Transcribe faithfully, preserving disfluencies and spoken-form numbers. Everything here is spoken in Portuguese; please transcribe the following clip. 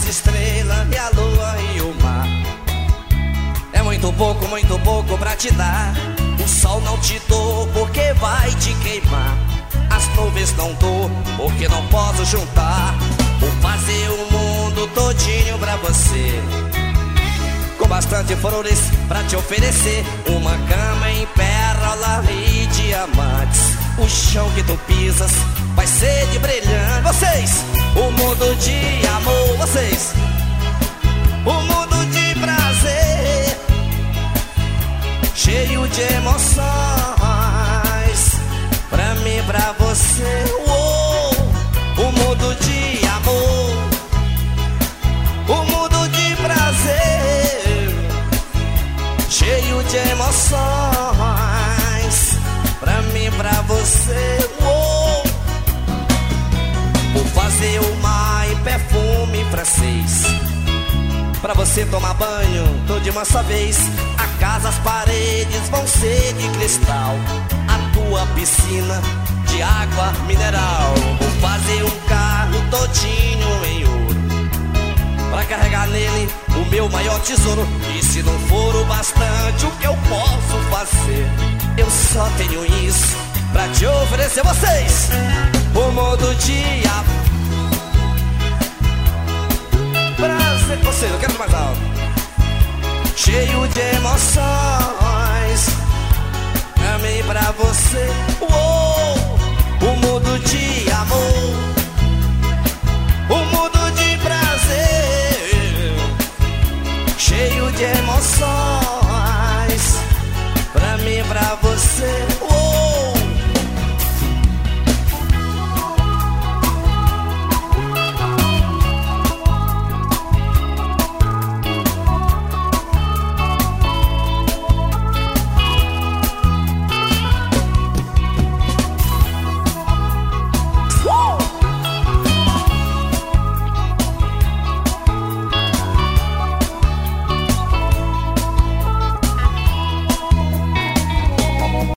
estrelas e a lua e o mar. É muito pouco, muito pouco pra te dar. O sol não te dou porque vai te queimar. As nuvens não dou porque não posso juntar. Vou fazer o mundo todinho pra você, com bastante flores pra te oferecer. Uma cama em pérola e diamantes. O chão que tu pisas vai ser de brilhante. Vocês, o mundo de amor. Vocês, o mundo de prazer, cheio de emoções, pra mim, pra você. Uou, o mundo de amor, o mundo de prazer, cheio de emoções, pra mim, pra você. Uou. Vou fazer o mar em perfume francês, pra você tomar banho todo de uma só vez. A casa, as paredes vão ser de cristal, a tua piscina de água mineral. Vou fazer um carro todinho em ouro, pra carregar nele o meu maior tesouro. E se não for o bastante, o que eu posso fazer? Eu só tenho isso pra te oferecer. Vocês, o mundo de amor. Prazer, vocês, eu quero mais alto. Cheio de emoções, pra mim, pra você.